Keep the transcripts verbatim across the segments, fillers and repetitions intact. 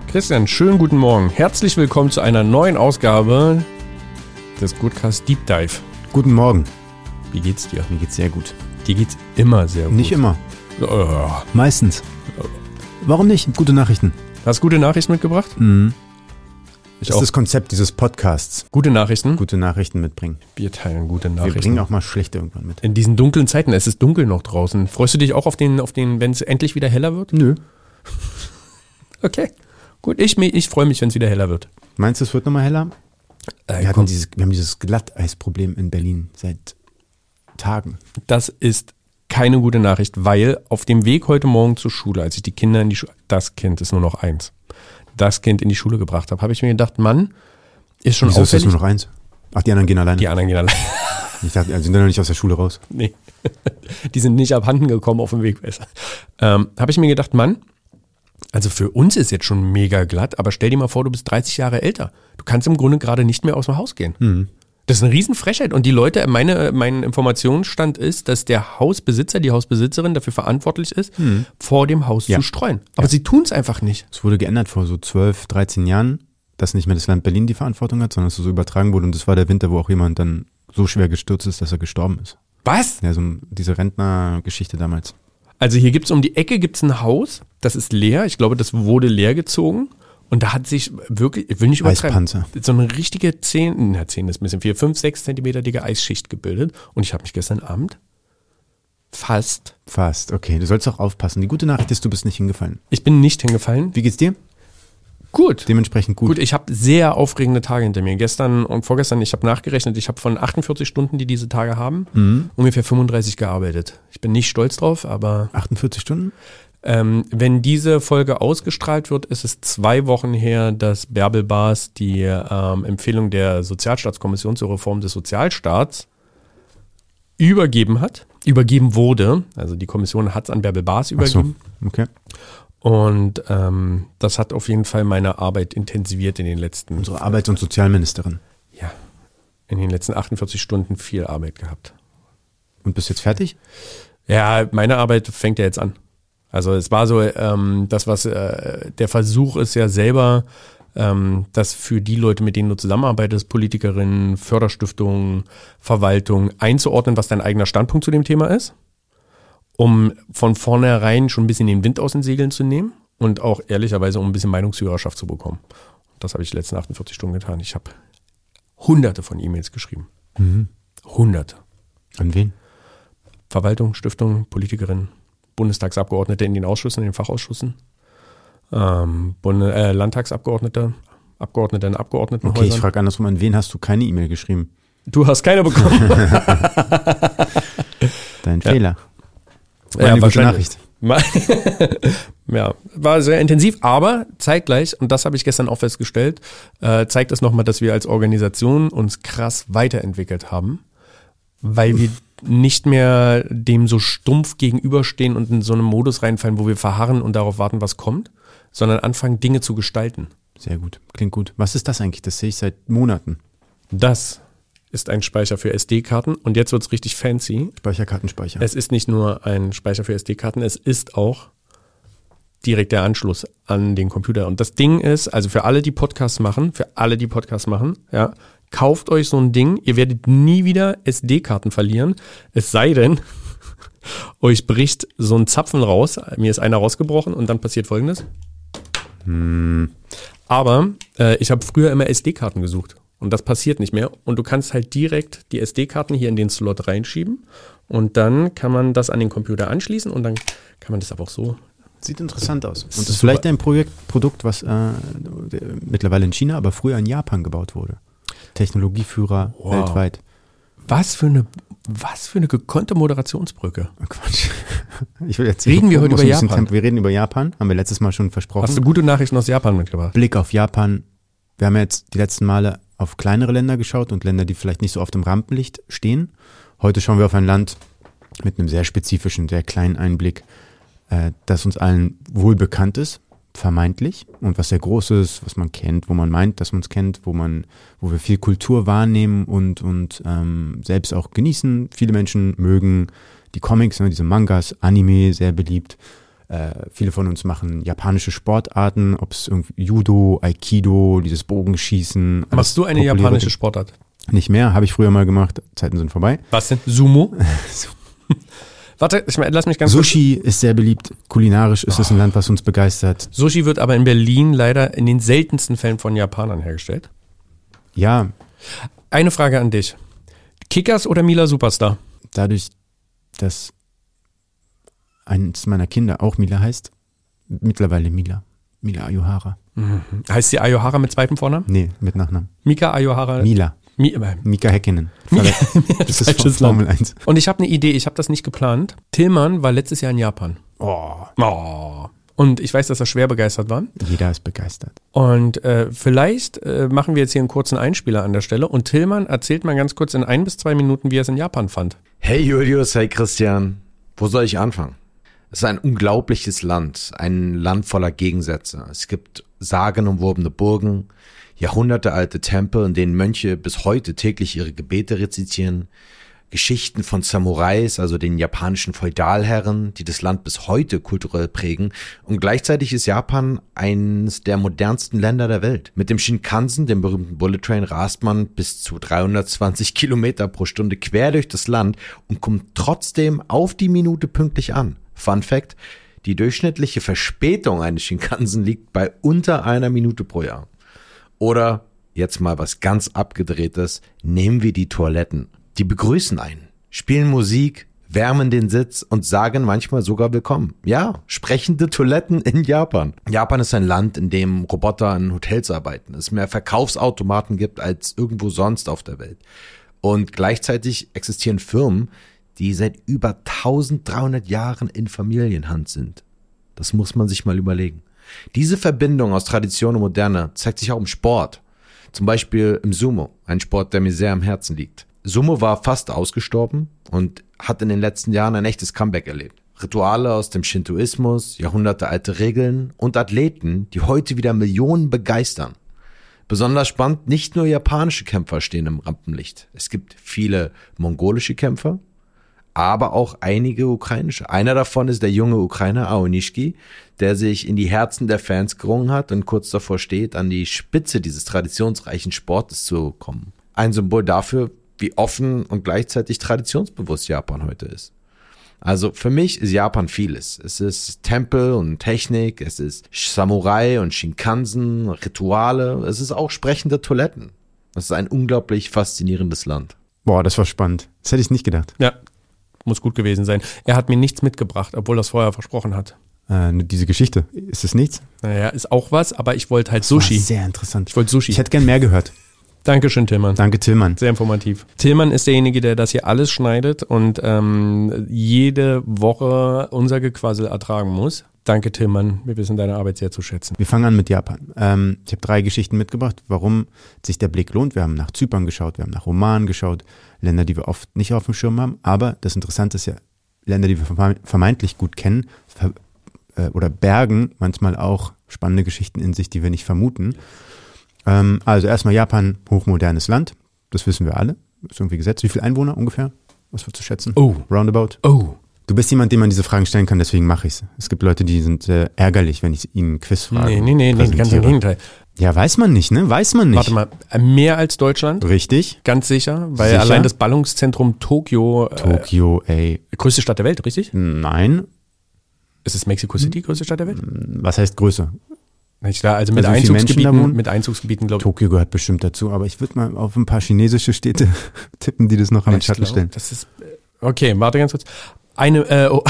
Christian, schönen guten Morgen. Herzlich willkommen zu einer neuen Ausgabe des Goodcast Deep Dive. Guten Morgen. Wie geht's dir? Mir geht's sehr gut. Dir geht's immer sehr gut. Nicht immer. Oh. Meistens. Warum nicht? Gute Nachrichten. Hast du gute Nachrichten mitgebracht? Mhm. Ich das auch. ist das Konzept dieses Podcasts. Gute Nachrichten? Gute Nachrichten mitbringen. Wir teilen gute Nachrichten. Wir bringen auch mal schlechte irgendwann mit. In diesen dunklen Zeiten, es ist dunkel noch draußen. Freust du dich auch auf den, auf den, wenn es endlich wieder heller wird? Nö. Okay. Gut, ich, ich freue mich, wenn es wieder heller wird. Meinst du, es wird nochmal heller? Äh, wir, hatten dieses, wir haben dieses Glatteisproblem in Berlin seit Tagen. Das ist keine gute Nachricht, weil auf dem Weg heute Morgen zur Schule, als ich die Kinder in die Schule, das Kind ist nur noch eins, das Kind in die Schule gebracht habe, habe ich mir gedacht, Mann, ist schon Wieso auffällig. ist das nur noch eins? Ach, die anderen gehen alleine? Die anderen gehen alleine. Ich dachte, die sind ja noch nicht aus der Schule raus. Nee, die sind nicht abhanden gekommen auf dem Weg besser. Ähm, habe ich mir gedacht, Mann, also für uns ist jetzt schon mega glatt, aber stell dir mal vor, du bist dreißig Jahre älter. Du kannst im Grunde gerade nicht mehr aus dem Haus gehen. Mhm. Das ist eine Riesenfrechheit. Und die Leute, meine, mein Informationsstand ist, dass der Hausbesitzer, die Hausbesitzerin dafür verantwortlich ist, mhm. vor dem Haus ja. zu streuen. Aber ja. sie tun es einfach nicht. Es wurde geändert vor so zwölf, dreizehn Jahren, dass nicht mehr das Land Berlin die Verantwortung hat, sondern dass es so übertragen wurde. Und das war der Winter, wo auch jemand dann so schwer gestürzt ist, dass er gestorben ist. Was? Ja, so diese Rentnergeschichte damals. Also hier gibt's um die Ecke gibt's ein Haus, das ist leer. Ich glaube, das wurde leer gezogen. Und da hat sich wirklich, ich will nicht übertreiben, Eispanzer. so eine richtige zehn, na zehn ist ein bisschen viel, fünf, sechs Zentimeter dicke Eisschicht gebildet. Und ich habe mich gestern Abend fast. Fast, okay. Du sollst auch aufpassen. Die gute Nachricht ist, du bist nicht hingefallen. Ich bin nicht hingefallen. Wie geht's dir? Gut. Dementsprechend gut. Gut, ich habe sehr aufregende Tage hinter mir. Gestern und vorgestern, ich habe nachgerechnet, ich habe von achtundvierzig Stunden, die diese Tage haben, mhm. ungefähr fünfunddreißig gearbeitet. Ich bin nicht stolz drauf, aber... achtundvierzig Stunden? Ähm, wenn diese Folge ausgestrahlt wird, ist es zwei Wochen her, dass Bärbel Baas die ähm, Empfehlung der Sozialstaatskommission zur Reform des Sozialstaats übergeben hat, übergeben wurde. Also die Kommission hat es an Bärbel Baas übergeben. Ach so, okay. Und ähm, das hat auf jeden Fall meine Arbeit intensiviert in den letzten... Unsere Arbeits- und Sozialministerin. Ja, in den letzten achtundvierzig Stunden viel Arbeit gehabt. Und bist jetzt fertig? Ja, meine Arbeit fängt ja jetzt an. Also es war so, ähm, das was äh, der Versuch ist ja selber, ähm, das für die Leute, mit denen du zusammenarbeitest, Politikerinnen, Förderstiftungen, Verwaltung, einzuordnen, was dein eigener Standpunkt zu dem Thema ist, um von vornherein schon ein bisschen den Wind aus den Segeln zu nehmen und auch ehrlicherweise, um ein bisschen Meinungsführerschaft zu bekommen. Das habe ich die letzten achtundvierzig Stunden getan. Ich habe hunderte von E-Mails geschrieben. Mhm. Hunderte. An wen? Verwaltung, Stiftung, Politikerinnen. Bundestagsabgeordnete in den Ausschüssen, in den Fachausschüssen, ähm, Bunde, äh, Landtagsabgeordnete, Abgeordnete in Abgeordnetenhäusern. Okay, ich frage andersrum, an wen hast du keine E-Mail geschrieben? Du hast keine bekommen. Dein ja. Fehler. War ja, eine gute Nachricht. Ja, war sehr intensiv, aber zeitgleich, und das habe ich gestern auch festgestellt, äh, zeigt es nochmal, dass wir als Organisation uns krass weiterentwickelt haben, weil wir nicht mehr dem so stumpf gegenüberstehen und in so einen Modus reinfallen, wo wir verharren und darauf warten, was kommt, sondern anfangen, Dinge zu gestalten. Sehr gut, klingt gut. Was ist das eigentlich? Das sehe ich seit Monaten. Das ist ein Speicher für S D-Karten und jetzt wird es richtig fancy. Speicherkartenspeicher. Es ist nicht nur ein Speicher für S D-Karten, es ist auch direkt der Anschluss an den Computer. Und das Ding ist, also für alle, die Podcasts machen, für alle, die Podcasts machen, ja, kauft euch so ein Ding, ihr werdet nie wieder S D-Karten verlieren, es sei denn, euch bricht so ein Zapfen raus, mir ist einer rausgebrochen und dann passiert Folgendes. Hm. Aber äh, ich habe früher immer S D-Karten gesucht und das passiert nicht mehr und du kannst halt direkt die S D-Karten hier in den Slot reinschieben und dann kann man das an den Computer anschließen und dann kann man das aber auch so. Sieht interessant aus. Und das ist ist vielleicht ein Projekt, Produkt, was äh, mittlerweile in China, aber früher in Japan gebaut wurde. Technologieführer wow. weltweit. Was für eine, was für eine gekonnte Moderationsbrücke. Oh, Quatsch. Ich will jetzt reden wir heute über Japan? Tempo. Wir reden über Japan, haben wir letztes Mal schon versprochen. Hast du gute Nachrichten aus Japan mitgebracht? Blick auf Japan. Wir haben jetzt die letzten Male auf kleinere Länder geschaut und Länder, die vielleicht nicht so oft im Rampenlicht stehen. Heute schauen wir auf ein Land mit einem sehr spezifischen, sehr kleinen Einblick, äh, das uns allen wohl bekannt ist. Vermeintlich und was sehr groß ist, was man kennt, wo man meint, dass man es kennt, wo man, wo wir viel Kultur wahrnehmen und und ähm, selbst auch genießen. Viele Menschen mögen die Comics, ne, diese Mangas, Anime, sehr beliebt. Äh, viele von uns machen japanische Sportarten, ob es irgendwie Judo, Aikido, dieses Bogenschießen. Machst du eine japanische Sportart? Nicht mehr, habe ich früher mal gemacht. Zeiten sind vorbei. Was denn? Sumo? Warte, ich lass mich ganz Sushi kurz. Ist sehr beliebt. Kulinarisch ist es oh. ein Land, was uns begeistert. Sushi wird aber in Berlin leider in den seltensten Fällen von Japanern hergestellt. Ja. Eine Frage an dich. Kickers oder Mila Superstar? Dadurch, dass eines meiner Kinder auch Mila heißt, mittlerweile Mila. Mila Ayohara. Mhm. Heißt sie Ayohara mit zweitem Vornamen? Nee, mit Nachnamen. Mika Ayohara? Mila. Mi- Mika Häkkinen. Das ist von Formel eins. Und ich habe eine Idee, ich habe das nicht geplant. Tillmann war letztes Jahr in Japan. Oh. Oh. Und ich weiß, dass er schwer begeistert war. Jeder ist begeistert. Und äh, vielleicht äh, machen wir jetzt hier einen kurzen Einspieler an der Stelle. Und Tillmann erzählt mal ganz kurz in ein bis zwei Minuten, wie er es in Japan fand. Hey Julius, hey Christian. Wo soll ich anfangen? Es ist ein unglaubliches Land, ein Land voller Gegensätze. Es gibt sagenumwobene Burgen, jahrhundertealte Tempel, in denen Mönche bis heute täglich ihre Gebete rezitieren, Geschichten von Samurais, also den japanischen Feudalherren, die das Land bis heute kulturell prägen, und gleichzeitig ist Japan eines der modernsten Länder der Welt. Mit dem Shinkansen, dem berühmten Bullet Train, rast man bis zu dreihundertzwanzig Kilometer pro Stunde quer durch das Land und kommt trotzdem auf die Minute pünktlich an. Fun Fact: Die durchschnittliche Verspätung eines Shinkansen liegt bei unter einer Minute pro Jahr. Oder, jetzt mal was ganz Abgedrehtes, nehmen wir die Toiletten. Die begrüßen einen, spielen Musik, wärmen den Sitz und sagen manchmal sogar willkommen. Ja, sprechende Toiletten in Japan. Japan ist ein Land, in dem Roboter in Hotels arbeiten, es mehr Verkaufsautomaten gibt als irgendwo sonst auf der Welt. Und gleichzeitig existieren Firmen, die seit über dreizehnhundert Jahren in Familienhand sind. Das muss man sich mal überlegen. Diese Verbindung aus Tradition und Moderne zeigt sich auch im Sport. Zum Beispiel im Sumo, ein Sport, der mir sehr am Herzen liegt. Sumo war fast ausgestorben und hat in den letzten Jahren ein echtes Comeback erlebt. Rituale aus dem Shintoismus, jahrhundertealte Regeln und Athleten, die heute wieder Millionen begeistern. Besonders spannend, nicht nur japanische Kämpfer stehen im Rampenlicht. Es gibt viele mongolische Kämpfer, aber auch einige ukrainische. Einer davon ist der junge Ukrainer Aonishki, der sich in die Herzen der Fans gerungen hat und kurz davor steht, an die Spitze dieses traditionsreichen Sportes zu kommen. Ein Symbol dafür, wie offen und gleichzeitig traditionsbewusst Japan heute ist. Also für mich ist Japan vieles. Es ist Tempel und Technik, es ist Samurai und Shinkansen, Rituale, es ist auch sprechende Toiletten. Es ist ein unglaublich faszinierendes Land. Boah, das war spannend. Das hätte ich nicht gedacht. Ja, muss gut gewesen sein. Er hat mir nichts mitgebracht, obwohl er es vorher versprochen hat. Äh, diese Geschichte, ist es nichts? Naja, ist auch was, aber ich wollte halt das Sushi. War sehr interessant. Ich wollte Sushi. Ich hätte gern mehr gehört. Dankeschön, Tillmann. Danke, Tillmann. Sehr informativ. Tillmann ist derjenige, der das hier alles schneidet und ähm, jede Woche unser Gequassel ertragen muss. Danke, Tillmann. Wir wissen deine Arbeit sehr zu schätzen. Wir fangen an mit Japan. Ähm, ich habe drei Geschichten mitgebracht, warum sich der Blick lohnt. Wir haben nach Zypern geschaut, wir haben nach Oman geschaut, Länder, die wir oft nicht auf dem Schirm haben. Aber das Interessante ist ja, Länder, die wir vermeintlich gut kennen ver- äh, oder bergen manchmal auch spannende Geschichten in sich, die wir nicht vermuten. Ähm, also erstmal Japan, hochmodernes Land. Das wissen wir alle. Ist irgendwie gesetzt. Wie viele Einwohner ungefähr? Was wird zu schätzen? Oh. Roundabout? Oh. Du bist jemand, dem man diese Fragen stellen kann, deswegen mache ich es. Es gibt Leute, die sind äh, ärgerlich, wenn ich ihnen Quizfragen Nee, nee, nee, nee, ganz im Gegenteil. Ja, weiß man nicht, ne? Weiß man nicht. Warte mal, mehr als Deutschland? Richtig. Ganz sicher, weil Sicher? allein das Ballungszentrum Tokio, Tokio, ey. äh, größte Stadt der Welt, richtig? Nein. Ist es Mexico City, größte Stadt der Welt? Was heißt Größe? Nicht klar, also mit Also wie viele Menschen da Einzugsgebieten, wohnen? mit Einzugsgebieten, glaube ich. Tokio gehört bestimmt dazu, aber ich würde mal auf ein paar chinesische Städte tippen, die das noch an den Ich Schatten glaub, stellen. Das ist, okay, warte ganz kurz. Eine, äh, oh,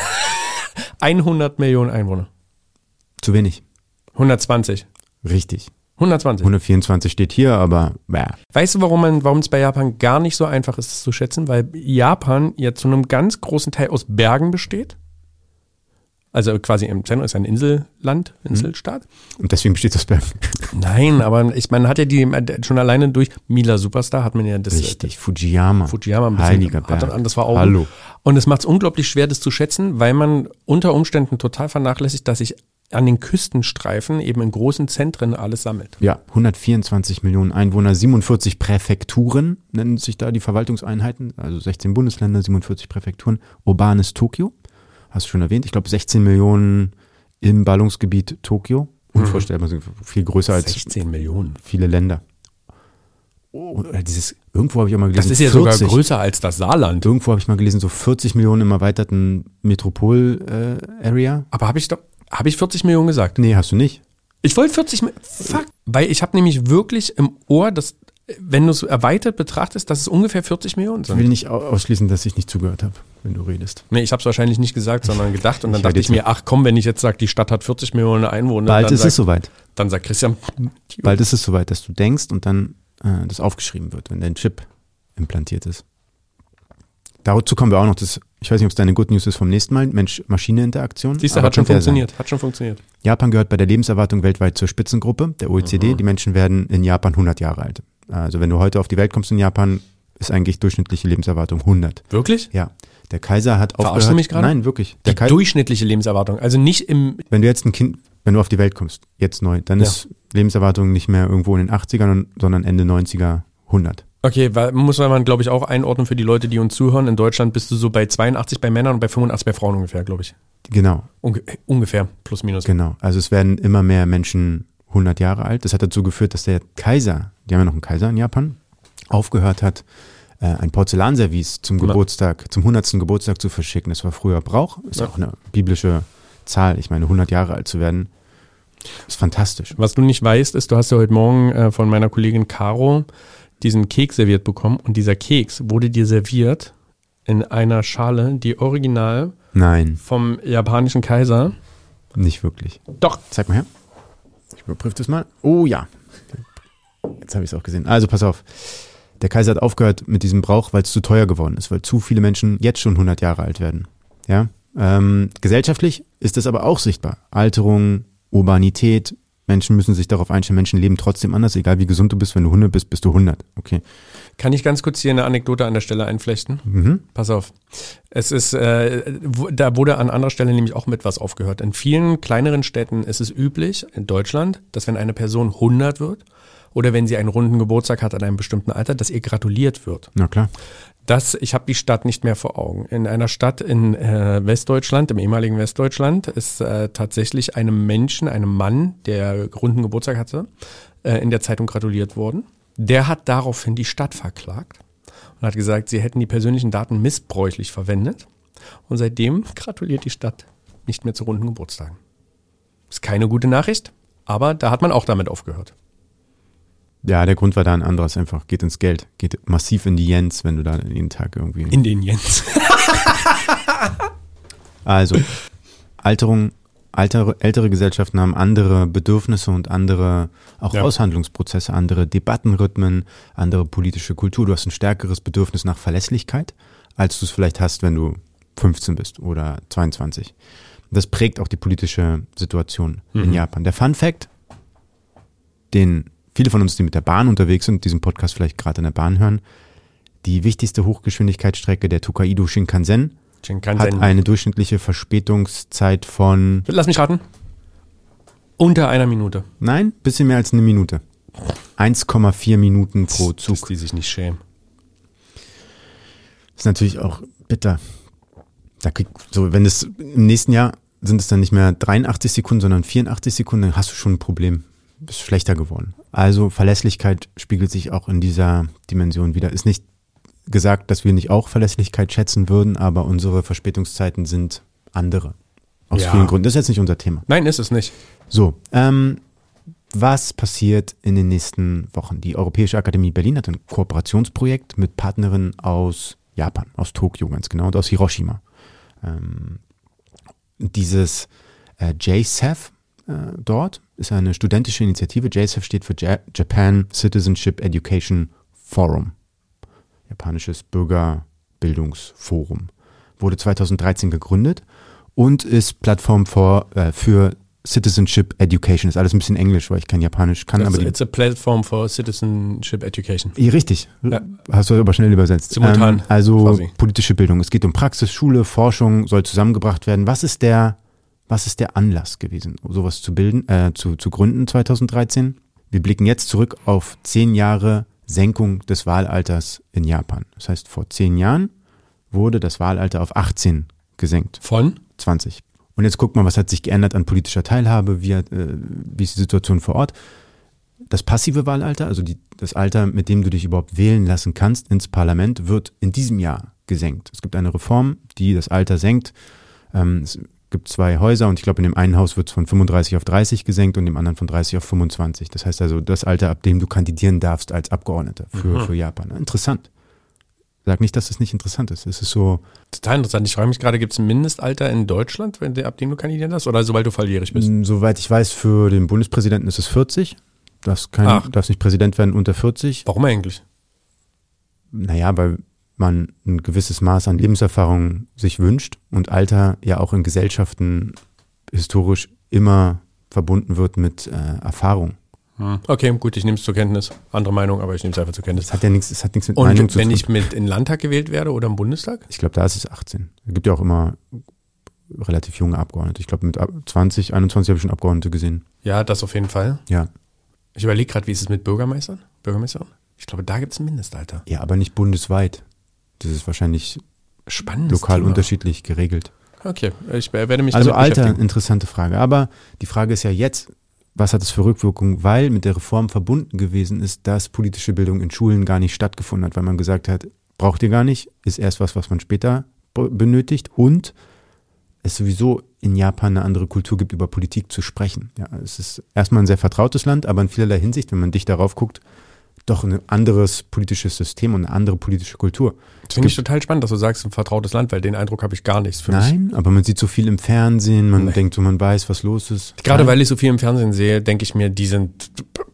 hundert Millionen Einwohner. Zu wenig. hundertzwanzig. Richtig. hundertzwanzig. hundertvierundzwanzig steht hier, aber bäh. Weißt du, warum man, warum es bei Japan gar nicht so einfach ist, das zu schätzen? Weil Japan ja zu einem ganz großen Teil aus Bergen besteht. Also quasi im Zentrum ist ein Inselland, Inselstaat. Und deswegen besteht das Bergen. Nein, aber ich, man hat ja die, schon alleine durch Mila Superstar hat man ja das. Richtig, Fujiyama. Fujiyama ein bisschen Heiliger Berg. hat, das war auch. Hallo. Und es macht es unglaublich schwer, das zu schätzen, weil man unter Umständen total vernachlässigt, dass sich an den Küstenstreifen eben in großen Zentren alles sammelt. Ja, hundertvierundzwanzig Millionen Einwohner, siebenundvierzig Präfekturen nennen sich da die Verwaltungseinheiten, also sechzehn Bundesländer, siebenundvierzig Präfekturen. Urbanes Tokio hast du schon erwähnt. Ich glaube sechzehn Millionen im Ballungsgebiet Tokio. Unvorstellbar, mhm. viel größer als sechzehn Millionen. Viele Länder. Oh, dieses, irgendwo habe ich auch mal gelesen. Das ist ja vierzig. Sogar größer als das Saarland. Irgendwo habe ich mal gelesen, so vierzig Millionen im erweiterten Metropol-Area. Äh, Aber habe ich doch, habe ich vierzig Millionen gesagt? Nee, hast du nicht. Ich wollte vierzig Millionen. Fuck. Weil ich habe nämlich wirklich im Ohr, dass, wenn du es erweitert betrachtest, dass es ungefähr vierzig Millionen sind. Ich will nicht ausschließen, dass ich nicht zugehört habe, wenn du redest. Nee, ich habe es wahrscheinlich nicht gesagt, sondern gedacht. Und dann ich dachte ich mir, ach komm, wenn ich jetzt sage, die Stadt hat vierzig Millionen Einwohner. Bald dann ist sagt, es soweit. Dann sagt Christian. Bald ist es soweit, dass du denkst und dann äh, das aufgeschrieben wird, wenn dein Chip implantiert ist. Dazu kommen wir auch noch. Das, ich weiß nicht, ob es deine Good News ist vom nächsten Mal. Mensch-Maschine-Interaktion. Siehst du, hat schon funktioniert. Sein. Hat schon funktioniert. Japan gehört bei der Lebenserwartung weltweit zur Spitzengruppe, der O E C D. Mhm. Die Menschen werden in Japan hundert Jahre alt. Also wenn du heute auf die Welt kommst in Japan, ist eigentlich durchschnittliche Lebenserwartung hundert. Wirklich? Ja. Der Kaiser hat aufgehört. Verarschst du mich gerade? Nein, wirklich. Der die Kai- durchschnittliche Lebenserwartung, also nicht im... Wenn du jetzt ein Kind, wenn du auf die Welt kommst, jetzt neu, dann ja. ist Lebenserwartung nicht mehr irgendwo in den achtzigern, sondern Ende neunziger, hundert. Okay, weil muss man, glaube ich, auch einordnen für die Leute, die uns zuhören. In Deutschland bist du so bei zweiundachtzig bei Männern und bei fünfundachtzig bei Frauen ungefähr, glaube ich. Genau. Unge- ungefähr, plus minus. Genau, also es werden immer mehr Menschen hundert Jahre alt. Das hat dazu geführt, dass der Kaiser, die haben ja noch einen Kaiser in Japan, aufgehört hat, äh, ein Porzellanservice zum ja. Geburtstag, zum hundertsten Geburtstag zu verschicken. Das war früher Brauch, ist ja. auch eine biblische Zahl. Ich meine, hundert Jahre alt zu werden, ist fantastisch. Was du nicht weißt, ist, du hast ja heute Morgen äh, von meiner Kollegin Caro diesen Keks serviert bekommen und dieser Keks wurde dir serviert in einer Schale, die original Nein. vom japanischen Kaiser. Nicht wirklich. Doch. Zeig mal her. Ich überprüfe das mal. Oh ja. Jetzt habe ich es auch gesehen. Also pass auf. Der Kaiser hat aufgehört mit diesem Brauch, weil es zu teuer geworden ist, weil zu viele Menschen jetzt schon hundert Jahre alt werden. Ja. Ähm, gesellschaftlich ist das aber auch sichtbar. Alterung, Urbanität, Menschen müssen sich darauf einstellen, Menschen leben trotzdem anders, egal wie gesund du bist, wenn du hundert bist, bist du hundert. Okay. Kann ich ganz kurz hier eine Anekdote an der Stelle einflechten? Mhm. Pass auf. Es ist, äh, wo, da wurde an anderer Stelle nämlich auch mit was aufgehört. In vielen kleineren Städten ist es üblich, in Deutschland, dass wenn eine Person hundert wird oder wenn sie einen runden Geburtstag hat an einem bestimmten Alter, dass ihr gratuliert wird. Na klar. Das, ich habe die Stadt nicht mehr vor Augen. In einer Stadt in äh, Westdeutschland, im ehemaligen Westdeutschland, ist äh, tatsächlich einem Menschen, einem Mann, der runden Geburtstag hatte, äh, in der Zeitung gratuliert worden. Der hat daraufhin die Stadt verklagt und hat gesagt, sie hätten die persönlichen Daten missbräuchlich verwendet. Und seitdem gratuliert die Stadt nicht mehr zu runden Geburtstagen. Ist keine gute Nachricht, aber da hat man auch damit aufgehört. Ja, der Grund war da ein anderes einfach. Geht ins Geld. Geht massiv in die Jens, wenn du da jeden Tag irgendwie... In den Jens. Also, Alterung, altere, ältere Gesellschaften haben andere Bedürfnisse und andere auch ja. Aushandlungsprozesse, andere Debattenrhythmen, andere politische Kultur. Du hast ein stärkeres Bedürfnis nach Verlässlichkeit, als du es vielleicht hast, wenn du fünfzehn bist oder zweiundzwanzig. Das prägt auch die politische Situation mhm. in Japan. Der Fun Fact, den viele von uns, die mit der Bahn unterwegs sind, diesen Podcast vielleicht gerade in der Bahn hören, die wichtigste Hochgeschwindigkeitsstrecke, der Tokaido Shinkansen, Shinkansen, hat eine durchschnittliche Verspätungszeit von... Lass mich raten. Unter einer Minute. Nein, bisschen mehr als eine Minute. eins Komma vier Minuten pro Zug. Dass die sich nicht schämen. Ist natürlich auch bitter. Da krieg, so, wenn es im nächsten Jahr sind es dann nicht mehr dreiundachtzig Sekunden, sondern vierundachtzig Sekunden, dann hast du schon ein Problem. Ist schlechter geworden. Also Verlässlichkeit spiegelt sich auch in dieser Dimension wieder. Ist nicht gesagt, dass wir nicht auch Verlässlichkeit schätzen würden, aber unsere Verspätungszeiten sind andere. Aus ja. vielen Gründen. Das ist jetzt nicht unser Thema. Nein, ist es nicht. So, ähm, was passiert in den nächsten Wochen? Die Europäische Akademie Berlin hat ein Kooperationsprojekt mit Partnerinnen aus Japan, aus Tokio ganz genau und aus Hiroshima. Ähm, dieses äh, J S E F äh, dort ist eine studentische Initiative. J S E F steht für Ja- Japan Citizenship Education Forum. Japanisches Bürgerbildungsforum. Wurde zweitausenddreizehn gegründet und ist Plattform für, äh, für Citizenship Education. Ist alles ein bisschen Englisch, weil ich kein Japanisch kann. It's, aber die, it's a platform for citizenship education. Ja, richtig. Ja. Hast du aber schnell übersetzt. Simultan. Ähm, also quasi. Politische Bildung. Es geht um Praxis, Schule, Forschung, soll zusammengebracht werden. Was ist der, was ist der Anlass gewesen, sowas zu bilden, äh, zu, zu gründen zweitausenddreizehn? Wir blicken jetzt zurück auf zehn Jahre Senkung des Wahlalters in Japan. Das heißt, vor zehn Jahren wurde das Wahlalter auf achtzehn gesenkt. Von? zwanzig. Und jetzt guckt man, was hat sich geändert an politischer Teilhabe, wie, hat, äh, wie ist die Situation vor Ort. Das passive Wahlalter, also die, das Alter, mit dem du dich überhaupt wählen lassen kannst ins Parlament, wird in diesem Jahr gesenkt. Es gibt eine Reform, die das Alter senkt. Ähm, es gibt zwei Häuser und ich glaube, in dem einen Haus wird es von fünfunddreißig auf dreißig gesenkt und im anderen von dreißig auf fünfundzwanzig. Das heißt also das Alter, ab dem du kandidieren darfst als Abgeordneter für, mhm. für Japan. Interessant. Sag nicht, dass das nicht interessant ist. Es ist so. Total interessant. Ich frage mich gerade, gibt es ein Mindestalter in Deutschland, wenn, ab dem du kandidieren darfst, oder sobald du volljährig bist? Soweit ich weiß, für den Bundespräsidenten ist es vierzig. Du darfst, kein, darfst nicht Präsident werden unter vierzig. Warum eigentlich? Naja, weil man ein gewisses Maß an Lebenserfahrung sich wünscht und Alter ja auch in Gesellschaften historisch immer verbunden wird mit äh, Erfahrung. Okay, gut, ich nehme es zur Kenntnis. Andere Meinung, aber ich nehme es einfach zur Kenntnis. Das hat ja nichts, das hat nichts mit und Meinung zu tun. Und wenn ich mit in den Landtag gewählt werde oder im Bundestag? Ich glaube, da ist es achtzehn. Es gibt ja auch immer relativ junge Abgeordnete. Ich glaube, mit zwanzig, einundzwanzig habe ich schon Abgeordnete gesehen. Ja, das auf jeden Fall. Ja. Ich überlege gerade, wie ist es mit Bürgermeistern? Bürgermeistern? Ich glaube, da gibt es ein Mindestalter. Ja, aber nicht bundesweit. Das ist wahrscheinlich Spannendes lokal Thema. Unterschiedlich geregelt. Okay, ich werde mich also damit Alter, beschäftigen. Interessante Frage. Aber die Frage ist ja jetzt, was hat es für Rückwirkungen? Weil mit der Reform verbunden gewesen ist, dass politische Bildung in Schulen gar nicht stattgefunden hat, weil man gesagt hat, braucht ihr gar nicht, ist erst was, was man später benötigt und es sowieso in Japan eine andere Kultur gibt, über Politik zu sprechen. Ja, es ist erstmal ein sehr vertrautes Land, aber in vielerlei Hinsicht, wenn man dicht darauf guckt, doch ein anderes politisches System und eine andere politische Kultur. Das finde ich total spannend, dass du sagst, ein vertrautes Land, weil den Eindruck habe ich gar nicht. Für Nein, mich. aber man sieht so viel im Fernsehen, man Nein. denkt so, man weiß, was los ist. Gerade Nein. weil ich so viel im Fernsehen sehe, denke ich mir, die sind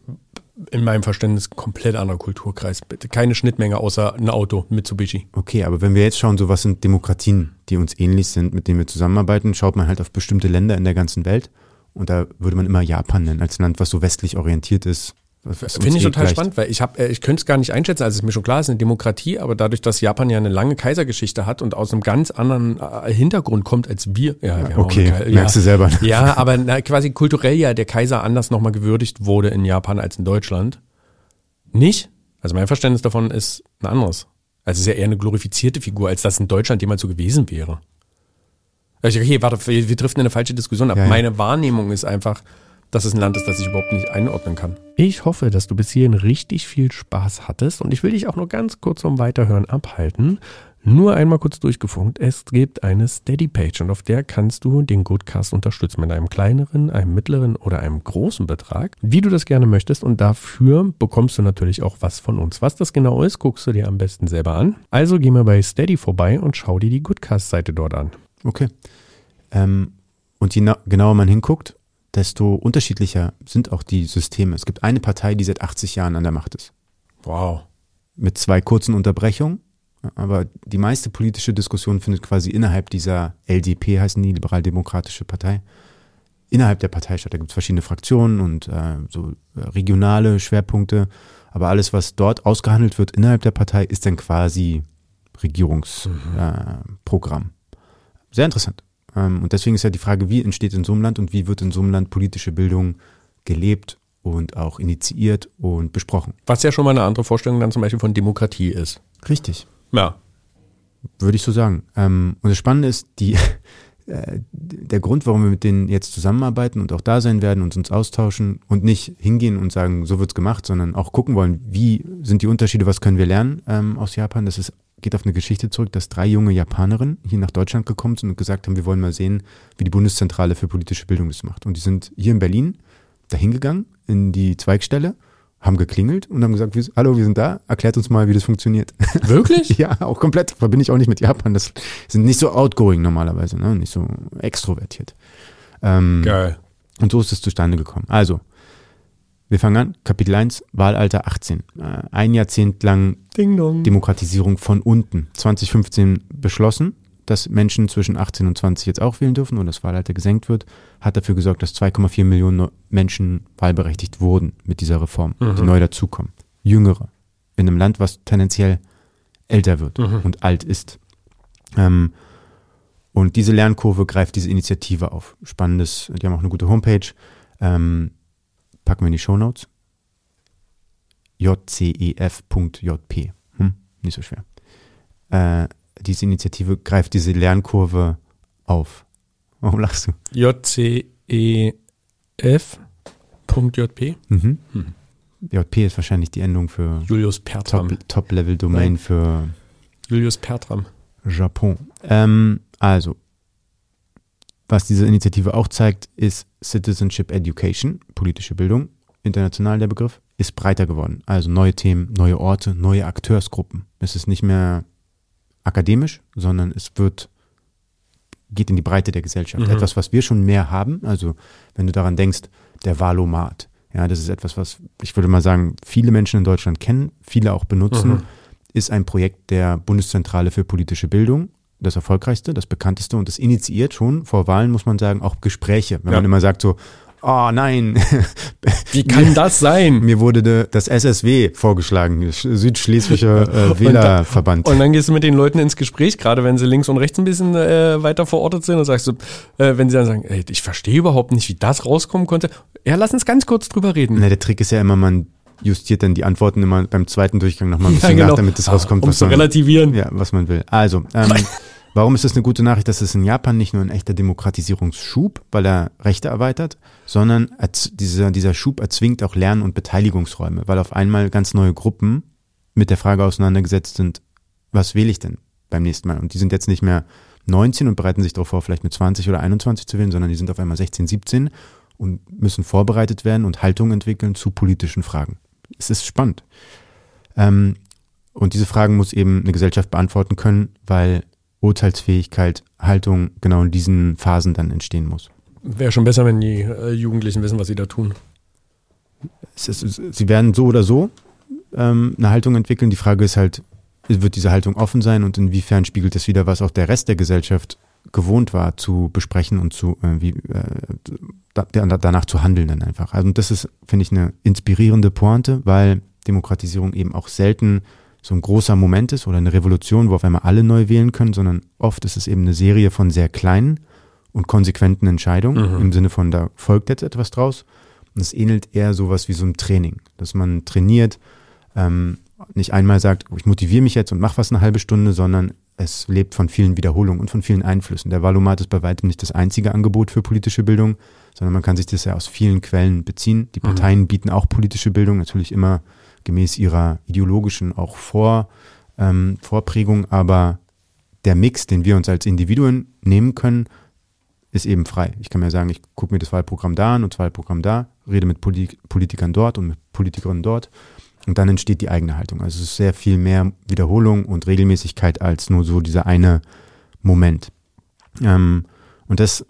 in meinem Verständnis komplett anderer Kulturkreis. Bitte keine Schnittmenge außer ein Auto, Mitsubishi. Okay, aber wenn wir jetzt schauen, so was sind Demokratien, die uns ähnlich sind, mit denen wir zusammenarbeiten, schaut man halt auf bestimmte Länder in der ganzen Welt und da würde man immer Japan nennen, als Land, was so westlich orientiert ist. Finde ich total spannend, weil ich habe, ich könnte es gar nicht einschätzen, also es ist mir schon klar, es ist eine Demokratie, aber dadurch, dass Japan ja eine lange Kaisergeschichte hat und aus einem ganz anderen äh, Hintergrund kommt als wir. Ja, wir okay, haben auch eine, merkst ja, du selber. Ja, aber na, quasi kulturell ja der Kaiser anders nochmal gewürdigt wurde in Japan als in Deutschland. Nicht? Also mein Verständnis davon ist ein anderes. Also es ist ja eher eine glorifizierte Figur, als das in Deutschland jemals so gewesen wäre. Also okay, warte, wir, wir driften in eine falsche Diskussion ab. Ja, ja. Meine Wahrnehmung ist einfach, dass es ein Land ist, das ich überhaupt nicht einordnen kann. Ich hoffe, dass du bis hierhin richtig viel Spaß hattest und ich will dich auch nur ganz kurz vom Weiterhören abhalten. Nur einmal kurz durchgefunkt, es gibt eine Steady-Page und auf der kannst du den Goodcast unterstützen mit einem kleineren, einem mittleren oder einem großen Betrag, wie du das gerne möchtest und dafür bekommst du natürlich auch was von uns. Was das genau ist, guckst du dir am besten selber an. Also geh mal bei Steady vorbei und schau dir die Goodcast-Seite dort an. Okay. Ähm, und je na- genauer man hinguckt, desto unterschiedlicher sind auch die Systeme. Es gibt eine Partei, die seit achtzig Jahren an der Macht ist. Wow. Mit zwei kurzen Unterbrechungen. Aber die meiste politische Diskussion findet quasi innerhalb dieser L D P, heißen die, Liberal-Demokratische Partei, innerhalb der Partei statt. Da gibt es verschiedene Fraktionen und äh, so regionale Schwerpunkte. Aber alles, was dort ausgehandelt wird innerhalb der Partei, ist dann quasi Regierungsprogramm. Mhm. Äh, Sehr interessant. Ähm, und deswegen ist ja die Frage, wie entsteht in so einem Land und wie wird in so einem Land politische Bildung gelebt und auch initiiert und besprochen. Was ja schon mal eine andere Vorstellung dann zum Beispiel von Demokratie ist. Richtig. Ja. Würde ich so sagen. Ähm, und das Spannende ist, die, äh, der Grund, warum wir mit denen jetzt zusammenarbeiten und auch da sein werden und uns austauschen und nicht hingehen und sagen, so wird's gemacht, sondern auch gucken wollen, wie sind die Unterschiede, was können wir lernen ähm, aus Japan. Das ist, geht auf eine Geschichte zurück, dass drei junge Japanerinnen hier nach Deutschland gekommen sind und gesagt haben, wir wollen mal sehen, wie die Bundeszentrale für politische Bildung das macht. Und die sind hier in Berlin dahin gegangen, in die Zweigstelle, haben geklingelt und haben gesagt, hallo, wir sind da, erklärt uns mal, wie das funktioniert. Wirklich? Ja, auch komplett. Verbinde ich auch nicht mit Japan. Das sind nicht so outgoing normalerweise, ne? Nicht so extrovertiert. Ähm, Geil. Und so ist es zustande gekommen. Also, wir fangen an. Kapitel eins, Wahlalter achtzehn. Äh, ein Jahrzehnt lang Ding dong. Demokratisierung von unten. zwanzig fünfzehn beschlossen, dass Menschen zwischen achtzehn und zwanzig jetzt auch wählen dürfen und das Wahlalter gesenkt wird, hat dafür gesorgt, dass zwei Komma vier Millionen Menschen wahlberechtigt wurden mit dieser Reform, Mhm. die neu dazukommen. Jüngere. In einem Land, was tendenziell älter wird Mhm. und alt ist. Ähm, und diese Lernkurve greift diese Initiative auf. Spannendes, die haben auch eine gute Homepage. Ähm, packen wir in die Shownotes. j c e f punkt j p. Hm, nicht so schwer. Äh, Diese Initiative greift diese Lernkurve auf. Warum lachst du? J C E F Punkt J P. Mhm. Hm. J P ist wahrscheinlich die Endung für Julius Pertram. Top, Top-Level-Domain für Julius Pertram. Japon. Ähm, also, was diese Initiative auch zeigt, ist Citizenship Education, politische Bildung, international der Begriff, ist breiter geworden. Also neue Themen, neue Orte, neue Akteursgruppen. Es ist nicht mehr akademisch, sondern es wird, geht in die Breite der Gesellschaft. Mhm. Etwas, was wir schon mehr haben. Also wenn du daran denkst, der Valomat. Ja, das ist etwas, was ich würde mal sagen, viele Menschen in Deutschland kennen, viele auch benutzen, mhm. ist ein Projekt der Bundeszentrale für politische Bildung. Das erfolgreichste, das bekannteste und das initiiert schon vor Wahlen, muss man sagen, auch Gespräche. Wenn ja. man immer sagt so, oh nein. Wie kann das sein? Mir wurde de, das S S W vorgeschlagen, Südschleswischer äh, Wählerverband. Und, und dann gehst du mit den Leuten ins Gespräch, gerade wenn sie links und rechts ein bisschen äh, weiter verortet sind und sagst du, äh, wenn sie dann sagen, ey, ich verstehe überhaupt nicht, wie das rauskommen konnte. Ja, lass uns ganz kurz drüber reden. Na, der Trick ist ja immer, man justiert dann die Antworten immer beim zweiten Durchgang nochmal ein bisschen ja, genau. nach, damit das rauskommt, um was zu man, relativieren. Ja, was man will. Also, ähm, warum ist das eine gute Nachricht, dass es in Japan nicht nur ein echter Demokratisierungsschub, weil er Rechte erweitert, sondern erz- dieser, dieser Schub erzwingt auch Lern- und Beteiligungsräume, weil auf einmal ganz neue Gruppen mit der Frage auseinandergesetzt sind, was wähle ich denn beim nächsten Mal? Und die sind jetzt nicht mehr neunzehn und bereiten sich darauf vor, vielleicht mit zwanzig oder einundzwanzig zu wählen, sondern die sind auf einmal sechzehn, siebzehn und müssen vorbereitet werden und Haltung entwickeln zu politischen Fragen. Es ist spannend. Ähm, und diese Fragen muss eben eine Gesellschaft beantworten können, weil Urteilsfähigkeit, Haltung genau in diesen Phasen dann entstehen muss. Wäre schon besser, wenn die äh, Jugendlichen wissen, was sie da tun. Es ist, sie werden so oder so ähm, eine Haltung entwickeln. Die Frage ist halt, wird diese Haltung offen sein und inwiefern spiegelt es wieder, was auch der Rest der Gesellschaft gewohnt war zu besprechen und zu äh, wie, äh, da, danach zu handeln dann einfach. Also das ist, finde ich, eine inspirierende Pointe, weil Demokratisierung eben auch selten so ein großer Moment ist oder eine Revolution, wo auf einmal alle neu wählen können, sondern oft ist es eben eine Serie von sehr kleinen und konsequenten Entscheidungen, mhm. im Sinne von, da folgt jetzt etwas draus. Und es ähnelt eher sowas wie so ein Training, dass man trainiert, ähm, nicht einmal sagt, ich motiviere mich jetzt und mache was eine halbe Stunde, sondern es lebt von vielen Wiederholungen und von vielen Einflüssen. Der Valomat ist bei weitem nicht das einzige Angebot für politische Bildung, sondern man kann sich das ja aus vielen Quellen beziehen. Die Parteien mhm. bieten auch politische Bildung, natürlich immer gemäß ihrer ideologischen auch Vor, ähm, Vorprägung, aber der Mix, den wir uns als Individuen nehmen können, ist eben frei. Ich kann mir sagen, ich gucke mir das Wahlprogramm da an und das Wahlprogramm da, rede mit Polit- Politikern dort und mit Politikerinnen dort und dann entsteht die eigene Haltung. Also es ist sehr viel mehr Wiederholung und Regelmäßigkeit als nur so dieser eine Moment. Ähm, und das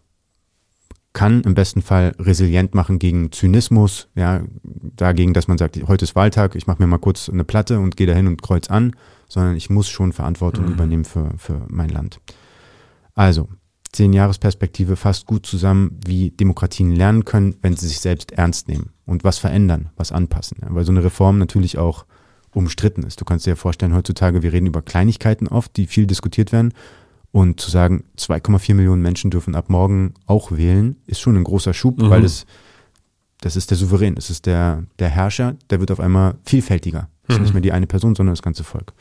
kann im besten Fall resilient machen gegen Zynismus, ja, dagegen, dass man sagt, heute ist Wahltag, ich mache mir mal kurz eine Platte und gehe dahin und kreuz an, sondern ich muss schon Verantwortung mhm. übernehmen für, für mein Land. Also, zehn Jahresperspektive fasst gut zusammen, wie Demokratien lernen können, wenn sie sich selbst ernst nehmen und was verändern, was anpassen. Ja, weil so eine Reform natürlich auch umstritten ist. Du kannst dir ja vorstellen, heutzutage, wir reden über Kleinigkeiten oft, die viel diskutiert werden. Und zu sagen, zwei Komma vier Millionen Menschen dürfen ab morgen auch wählen, ist schon ein großer Schub, mhm. weil es, das ist der Souverän, das ist der, der Herrscher, der wird auf einmal vielfältiger. Das mhm. ist nicht mehr die eine Person, sondern das ganze Volk.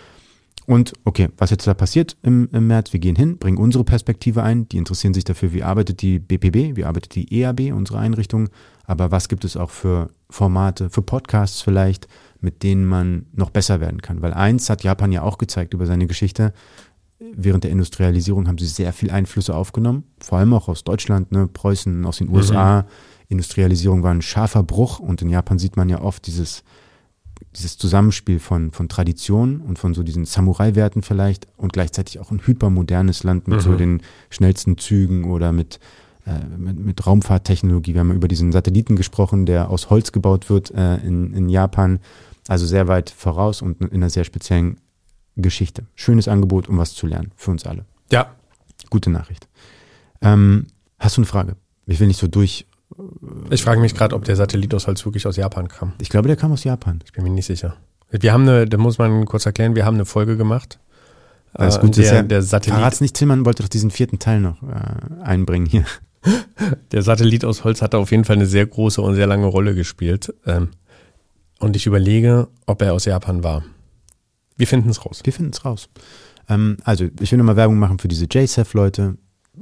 Und okay, was jetzt da passiert im, im März, wir gehen hin, bringen unsere Perspektive ein, die interessieren sich dafür, wie arbeitet die B P B, wie arbeitet die E A B, unsere Einrichtung, aber was gibt es auch für Formate, für Podcasts vielleicht, mit denen man noch besser werden kann. Weil eins hat Japan ja auch gezeigt über seine Geschichte, während der Industrialisierung haben sie sehr viel Einflüsse aufgenommen, vor allem auch aus Deutschland, ne, Preußen, aus den U S A. Mhm. Industrialisierung war ein scharfer Bruch und in Japan sieht man ja oft dieses, dieses Zusammenspiel von, von Tradition und von so diesen Samurai-Werten vielleicht und gleichzeitig auch ein hypermodernes Land mit mhm. so den schnellsten Zügen oder mit, äh, mit, mit Raumfahrttechnologie. Wir haben über diesen Satelliten gesprochen, der aus Holz gebaut wird äh, in, in Japan, also sehr weit voraus und in einer sehr speziellen Geschichte. Schönes Angebot, um was zu lernen, für uns alle. Ja. Gute Nachricht. Ähm, hast du eine Frage? Ich will nicht so durch... Ich frage mich gerade, ob der Satellit aus Holz wirklich aus Japan kam. Ich glaube, der kam aus Japan. Ich bin mir nicht sicher. Wir haben eine, da muss man kurz erklären, wir haben eine Folge gemacht. Alles gut, der, ja, der Satellit. Verrat's nicht, Tillmann wollte doch diesen vierten Teil noch äh, einbringen hier. Der Satellit aus Holz hatte auf jeden Fall eine sehr große und sehr lange Rolle gespielt. Ähm, und ich überlege, ob er aus Japan war. Wir finden es raus. Wir finden es raus. Ähm, also, ich will nochmal Werbung machen für diese J S E F-Leute.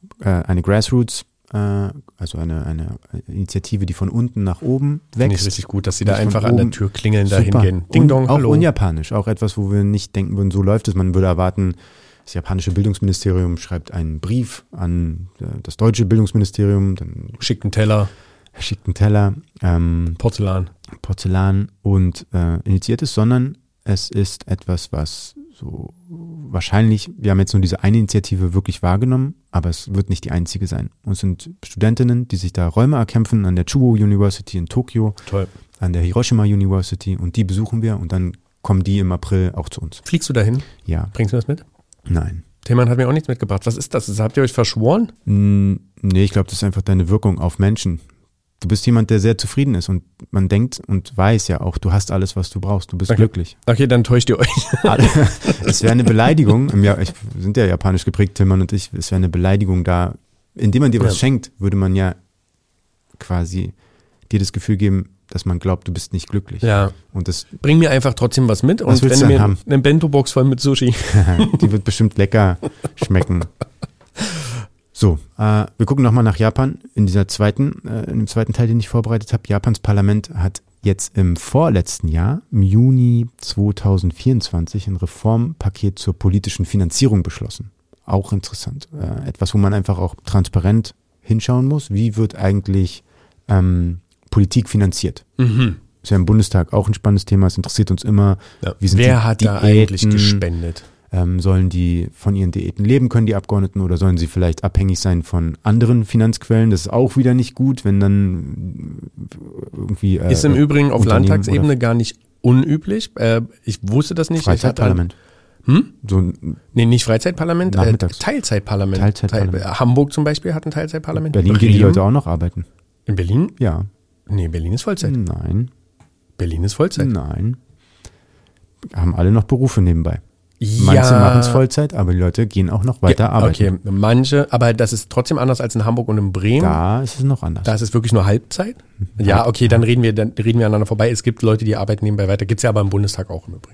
äh, eine Grassroots, äh, also eine, eine Initiative, die von unten nach oben wächst. Finde ich richtig gut, dass sie da Nicht von einfach an der oben. Tür klingeln, da Super. hingehen. Ding dong, Und auch hallo. unjapanisch, auch etwas, wo wir nicht denken würden, so läuft es. Man würde erwarten, das japanische Bildungsministerium schreibt einen Brief an äh, das deutsche Bildungsministerium, dann Schickt einen Teller, schickt einen Teller, ähm, Porzellan. Porzellan und äh, initiiert es, sondern es ist etwas, was so wahrscheinlich, wir haben jetzt nur diese eine Initiative wirklich wahrgenommen, aber es wird nicht die einzige sein. Und es sind Studentinnen, die sich da Räume erkämpfen an der Chuo University in Tokio, Toll. an der Hiroshima University, und die besuchen wir und dann kommen die im April auch zu uns. Fliegst du dahin? Ja, Bringst du das mit? nein. Tillmann hat mir auch nichts mitgebracht. Was ist das? Habt ihr euch verschworen? Mm, Nee, ich glaube, das ist einfach deine Wirkung auf Menschen. Du bist jemand, der sehr zufrieden ist und man denkt und weiß ja auch, du hast alles, was du brauchst. Du bist Okay. glücklich. Okay, dann täuscht ihr euch. Es wäre eine Beleidigung, im ja, ich, wir sind ja japanisch geprägt, Tillmann und ich, es wäre eine Beleidigung da, indem man dir was Ja. schenkt, würde man ja quasi dir das Gefühl geben, dass man glaubt, du bist nicht glücklich. Ja. Und das, Bring mir einfach trotzdem was mit. Was Und willst wenn du du mir haben? eine Bento-Box voll mit Sushi. die wird bestimmt lecker schmecken. So, äh, wir gucken nochmal nach Japan. In dieser zweiten, äh, in dem zweiten Teil, den ich vorbereitet habe, Japans Parlament hat jetzt im vorletzten Jahr, im Juni zwanzig vierundzwanzig, ein Reformpaket zur politischen Finanzierung beschlossen. Auch interessant. Äh, etwas, wo man einfach auch transparent hinschauen muss. Wie wird eigentlich ähm, Politik finanziert? Mhm. Ist ja im Bundestag auch ein spannendes Thema. Es interessiert uns immer. Ja. Wie sind Wer die hat da Diäten? eigentlich gespendet? Ähm, sollen die von ihren Diäten leben können, die Abgeordneten, oder sollen sie vielleicht abhängig sein von anderen Finanzquellen? Das ist auch wieder nicht gut, wenn dann irgendwie äh, Ist im Übrigen auf Unternehmen Landtagsebene gar nicht unüblich. Äh, ich wusste das nicht. Ich hatte Freizeitparlament. ein- Hm? So ein Nee, nicht Freizeitparlament, äh, Nachmittags. Teilzeitparlament. Teilzeitparlament. Teil, Hamburg zum Beispiel hat ein Teilzeitparlament. Berlin gehen die Bremen- Leute auch noch arbeiten. In Berlin? Ja. Nee, Berlin ist Vollzeit. Nein. Berlin ist Vollzeit. Nein. Haben alle noch Berufe nebenbei. Manche machen es Vollzeit, aber die Leute gehen auch noch weiter ja, arbeiten. Okay, manche, aber das ist trotzdem anders als in Hamburg und in Bremen. Da ist es noch anders. Da ist es wirklich nur Halbzeit. Ja, okay, dann reden wir, dann reden wir aneinander vorbei. Es gibt Leute, die arbeiten nebenbei weiter. Gibt es ja aber im Bundestag auch im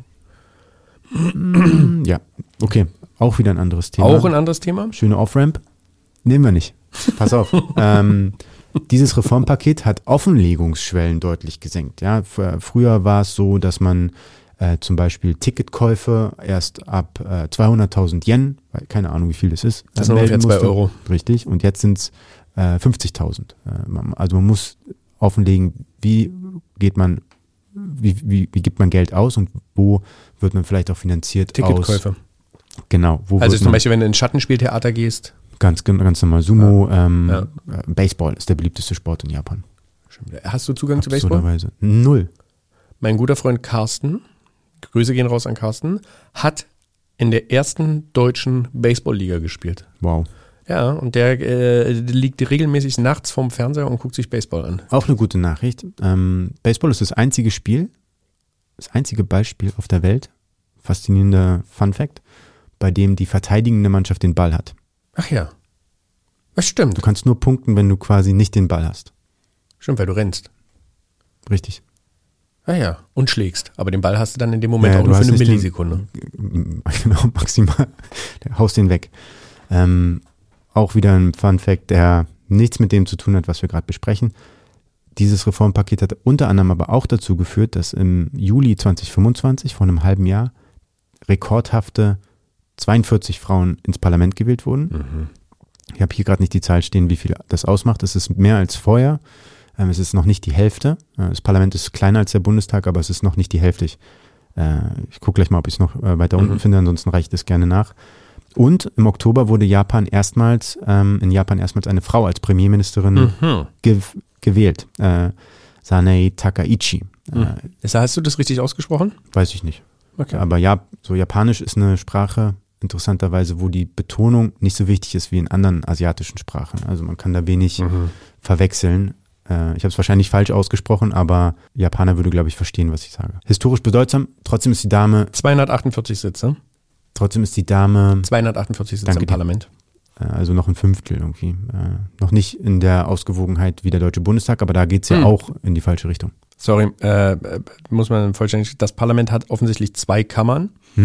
Übrigen. Ja, okay. Auch wieder ein anderes Thema. Auch ein anderes Thema. Schöne Off-Ramp. Nehmen wir nicht. Pass auf. ähm, dieses Reformpaket hat Offenlegungsschwellen deutlich gesenkt. Ja, F- früher war es so, dass man äh, zum Beispiel Ticketkäufe erst ab äh, zweihunderttausend Yen, weil keine Ahnung, wie viel das ist, Das äh, sind ungefähr melden zwei musste. Euro. Richtig. Und jetzt sind es äh, fünfzigtausend. Äh, man- also man muss offenlegen, wie geht man, wie, wie, wie gibt man Geld aus und wo wird man vielleicht auch finanziert aus. Ticketkäufe. Genau. Wo Also wird zum man, Beispiel, wenn du ins Schattenspieltheater gehst. Ganz, ganz normal. Sumo, ähm, Ja. äh, Baseball ist der beliebteste Sport in Japan. Hast du Zugang zu Baseball? Absurderweise. Null. Mein guter Freund Carsten, Grüße gehen raus an Carsten, hat in der ersten deutschen Baseballliga gespielt. Wow. Ja, und der äh, liegt regelmäßig nachts vorm Fernseher und guckt sich Baseball an. Auch eine gute Nachricht. Ähm, Baseball ist das einzige Spiel, das einzige Ballspiel auf der Welt, faszinierender Fun Fact, bei dem die verteidigende Mannschaft den Ball hat. Ach ja. Das stimmt. Du kannst nur punkten, wenn du quasi nicht den Ball hast. Stimmt, weil du rennst. Richtig. Ah ja. Und schlägst. Aber den Ball hast du dann in dem Moment Ja, auch du nur für hast eine nicht den- Millisekunde. Genau, maximal. Der haust den weg. Ähm, auch wieder ein Fun Fact, der nichts mit dem zu tun hat, was wir gerade besprechen. Dieses Reformpaket hat unter anderem aber auch dazu geführt, dass im Juli zwanzig fünfundzwanzig, vor einem halben Jahr, rekordhafte zweiundvierzig Frauen ins Parlament gewählt wurden. Mhm. Ich habe hier gerade nicht die Zahl stehen, wie viel das ausmacht. Es ist mehr als vorher. Ähm, es ist noch nicht die Hälfte. Äh, das Parlament ist kleiner als der Bundestag, aber es ist noch nicht die Hälfte. Ich, äh, ich gucke gleich mal, ob ich es noch äh, weiter unten Mhm. finde, ansonsten reiche ich das gerne nach. Und im Oktober wurde Japan erstmals, ähm, in Japan erstmals eine Frau als Premierministerin Mhm. ge gewählt. Äh, Sanei Takaichi. Äh, Mhm. Hast du das richtig ausgesprochen? Weiß ich nicht. Okay. Aber ja, so Japanisch ist eine Sprache, interessanterweise, wo die Betonung nicht so wichtig ist wie in anderen asiatischen Sprachen. Also man kann da wenig Mhm. verwechseln. Äh, ich habe es wahrscheinlich falsch ausgesprochen, aber Japaner würde, glaube ich, verstehen, was ich sage. Historisch bedeutsam, trotzdem ist die Dame, zweihundertachtundvierzig Sitze. trotzdem ist die Dame, zweihundertachtundvierzig Sitze Danke im dir. Parlament. äh, also noch ein Fünftel irgendwie. Äh, noch nicht in der Ausgewogenheit wie der Deutsche Bundestag, aber da geht es ja Hm. auch in die falsche Richtung. Sorry, äh, muss man vollständig. Das Parlament hat offensichtlich zwei Kammern. Hm?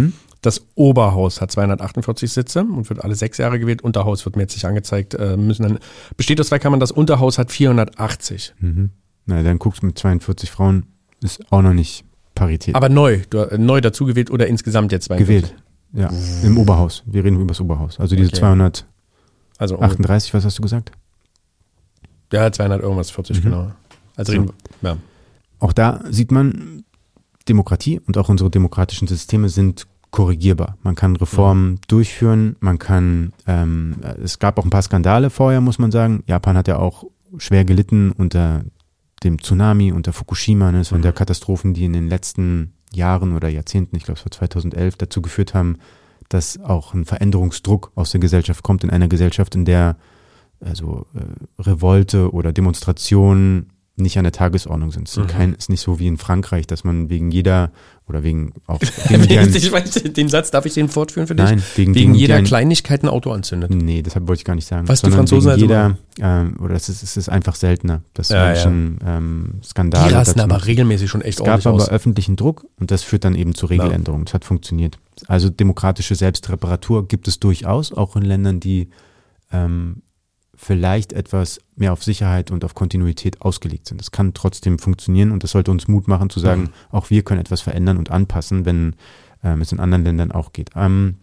Das Oberhaus hat zweihundertachtundvierzig Sitze und wird alle sechs Jahre gewählt. Unterhaus wird mir jetzt nicht angezeigt. Äh, müssen dann, besteht aus zwei Kammern. Das Unterhaus hat vierhundertachtzig. Mhm. Na, dann guckst du mit zweiundvierzig Frauen, ist auch noch nicht Parität. Aber neu, du, äh, neu dazu gewählt oder insgesamt jetzt zweiundvierzig? Gewählt, ja, im Oberhaus. Wir reden über das Oberhaus. Also diese Okay. zweihundertachtunddreißig, was hast du gesagt? Ja, zweihundert irgendwas, vierzig, Mhm. genau. Also So. reden wir, ja. Auch da sieht man, Demokratie und auch unsere demokratischen Systeme sind korrigierbar. Man kann Reformen mhm. durchführen, man kann, ähm, es gab auch ein paar Skandale vorher, muss man sagen. Japan hat ja auch schwer gelitten unter dem Tsunami, unter Fukushima, ne? Das waren mhm. der Katastrophen, die in den letzten Jahren oder Jahrzehnten, ich glaube es war zweitausendelf, dazu geführt haben, dass auch ein Veränderungsdruck aus der Gesellschaft kommt, in einer Gesellschaft, in der also äh, Revolte oder Demonstrationen nicht an der Tagesordnung sind. Es mhm. kein, ist nicht so wie in Frankreich, dass man wegen jeder oder wegen auch wegen deren, ich weiß, den Satz, darf ich den fortführen für dich? Nein, wegen, wegen jeder deren, Kleinigkeit ein Auto anzündet. Nee, deshalb wollte ich gar nicht sagen. Was die Franzosen wegen jeder, also ähm, oder es ist, es ist einfach seltener, dass ja, Menschen ja. Ähm, Skandale Die rasten dazu aber machen. regelmäßig schon echt Es gab ordentlich aber aus. öffentlichen Druck und das führt dann eben zu Regeländerungen. Das hat funktioniert. Also demokratische Selbstreparatur gibt es durchaus, auch in Ländern, die ähm, vielleicht etwas mehr auf Sicherheit und auf Kontinuität ausgelegt sind. Das kann trotzdem funktionieren und das sollte uns Mut machen zu sagen, mhm. auch wir können etwas verändern und anpassen, wenn ähm, es in anderen Ländern auch geht. Ähm,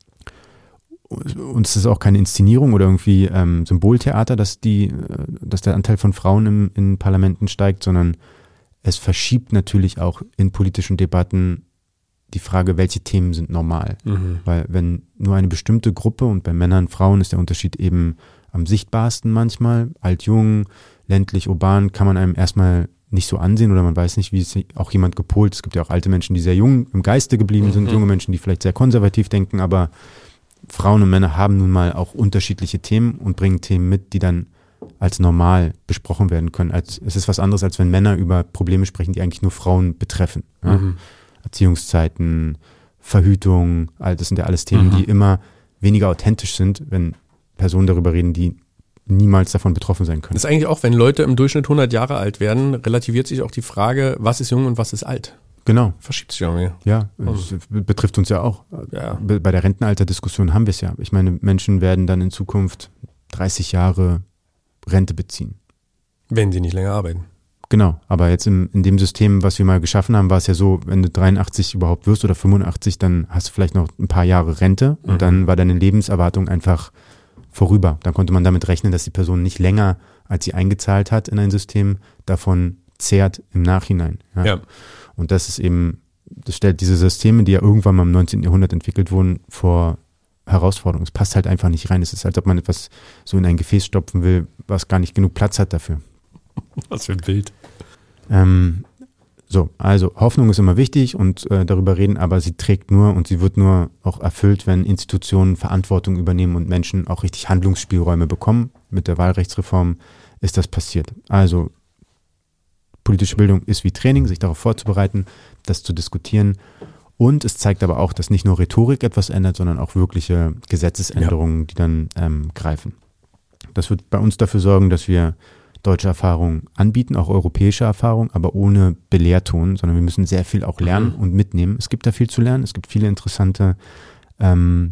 uns ist auch keine Inszenierung oder irgendwie ähm, Symboltheater, dass die, dass der Anteil von Frauen im, in Parlamenten steigt, sondern es verschiebt natürlich auch in politischen Debatten die Frage, welche Themen sind normal. Mhm. Weil wenn nur eine bestimmte Gruppe, und bei Männern, Frauen ist der Unterschied eben am sichtbarsten manchmal, alt, jung, ländlich, urban, kann man einem erstmal nicht so ansehen oder man weiß nicht, wie es auch jemand gepolt ist. Es gibt ja auch alte Menschen, die sehr jung im Geiste geblieben sind, mhm. junge Menschen, die vielleicht sehr konservativ denken, aber Frauen und Männer haben nun mal auch unterschiedliche Themen und bringen Themen mit, die dann als normal besprochen werden können. Als, es ist was anderes, als wenn Männer über Probleme sprechen, die eigentlich nur Frauen betreffen. Ja? Mhm. Erziehungszeiten, Verhütung, all das sind ja alles Themen, Mhm. die immer weniger authentisch sind, wenn Personen darüber reden, die niemals davon betroffen sein können. Das ist eigentlich auch, wenn Leute im Durchschnitt hundert Jahre alt werden, relativiert sich auch die Frage, was ist jung und was ist alt. Genau. Verschiebt sich irgendwie. Ja, das betrifft uns ja auch. Ja. Bei der Rentenalterdiskussion haben wir es ja. Ich meine, Menschen werden dann in Zukunft dreißig Jahre Rente beziehen. Wenn sie nicht länger arbeiten. Genau, aber jetzt im, in dem System, was wir mal geschaffen haben, war es ja so, wenn du dreiundachtzig überhaupt wirst oder fünfundachtzig, dann hast du vielleicht noch ein paar Jahre Rente und mhm. dann war deine Lebenserwartung einfach vorüber. Dann konnte man damit rechnen, dass die Person nicht länger, als sie eingezahlt hat in ein System, davon zehrt im Nachhinein. Ja. Ja. Und das ist eben, das stellt diese Systeme, die ja irgendwann mal im neunzehnten Jahrhundert entwickelt wurden, vor Herausforderungen. Es passt halt einfach nicht rein. Es ist, als ob man etwas so in ein Gefäß stopfen will, was gar nicht genug Platz hat dafür. Was für ein Bild. Ähm, so, also Hoffnung ist immer wichtig und äh, darüber reden, aber sie trägt nur und sie wird nur auch erfüllt, wenn Institutionen Verantwortung übernehmen und Menschen auch richtig Handlungsspielräume bekommen. Mit der Wahlrechtsreform ist das passiert. Also politische Bildung ist wie Training, sich darauf vorzubereiten, das zu diskutieren. Und es zeigt aber auch, dass nicht nur Rhetorik etwas ändert, sondern auch wirkliche Gesetzesänderungen, ja. die dann ähm, greifen. Das wird bei uns dafür sorgen, dass wir deutsche Erfahrungen anbieten, auch europäische Erfahrungen, aber ohne Belehrton, sondern wir müssen sehr viel auch lernen mhm. und mitnehmen. Es gibt da viel zu lernen, es gibt viele interessante ähm,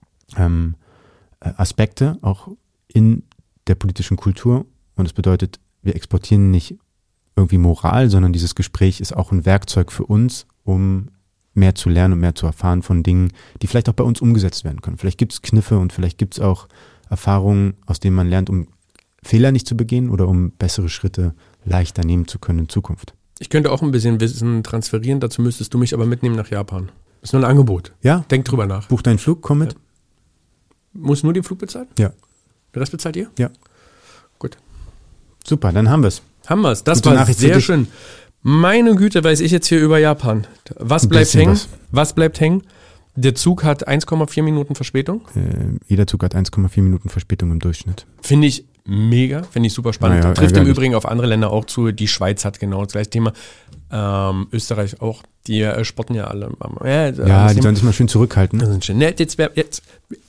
ähm, Aspekte, auch in der politischen Kultur. Und es bedeutet, wir exportieren nicht irgendwie Moral, sondern dieses Gespräch ist auch ein Werkzeug für uns, um mehr zu lernen und mehr zu erfahren von Dingen, die vielleicht auch bei uns umgesetzt werden können. Vielleicht gibt es Kniffe und vielleicht gibt es auch Erfahrungen, aus denen man lernt, um Fehler nicht zu begehen oder um bessere Schritte leichter nehmen zu können in Zukunft. Ich könnte auch ein bisschen Wissen transferieren, dazu müsstest du mich aber mitnehmen nach Japan. Das ist nur ein Angebot. Ja. Denk drüber nach. Buch deinen Flug, komm mit. Ja. Muss nur den Flug bezahlen? Ja. Den Rest bezahlt ihr? Ja. Gut. Super, dann haben wir es. Haben wir es. Das Gute war Nachricht sehr schön. Meine Güte, weiß ich jetzt hier über Japan. Was Ein bleibt bisschen hängen? was. Was bleibt hängen? Der Zug hat eins Komma vier Minuten Verspätung. Äh, jeder Zug hat eins Komma vier Minuten Verspätung im Durchschnitt. Finde ich mega, finde ich super spannend. Naja, Trifft im ärgerlich. Übrigen auf andere Länder auch zu. Die Schweiz hat genau das gleiche Thema. Ähm, Österreich auch. Die äh, spotten ja alle. Äh, Ja, die sollen sich mal schön zurückhalten. Das sind schön. Ne, jetzt, wär- jetzt,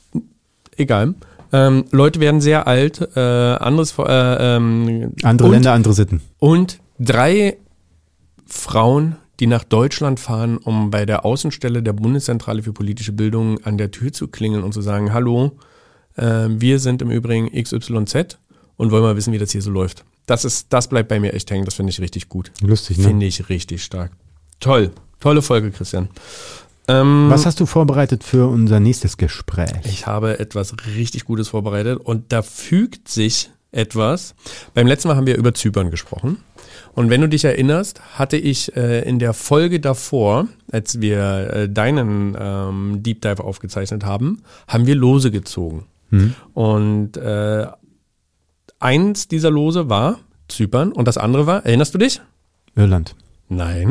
egal. Ähm, Leute werden sehr alt. Äh, anderes, äh, ähm, Andere und, Länder, andere Sitten. Und drei Frauen, die nach Deutschland fahren, um bei der Außenstelle der Bundeszentrale für politische Bildung an der Tür zu klingeln und zu sagen, hallo, äh, wir sind im Übrigen X Y Z und wollen mal wissen, wie das hier so läuft. Das ist, das bleibt bei mir echt hängen, das finde ich richtig gut. Lustig, ne? Finde ich richtig stark. Toll, tolle Folge, Christian. Ähm, Was hast du vorbereitet für unser nächstes Gespräch? Ich habe etwas richtig Gutes vorbereitet und da fügt sich etwas. Beim letzten Mal haben wir über Zypern gesprochen. Und wenn du dich erinnerst, hatte ich äh, in der Folge davor, als wir äh, deinen ähm, Deep Dive aufgezeichnet haben, haben wir Lose gezogen. Hm. Und äh, eins dieser Lose war Zypern und das andere war, erinnerst du dich? Irland. Nein.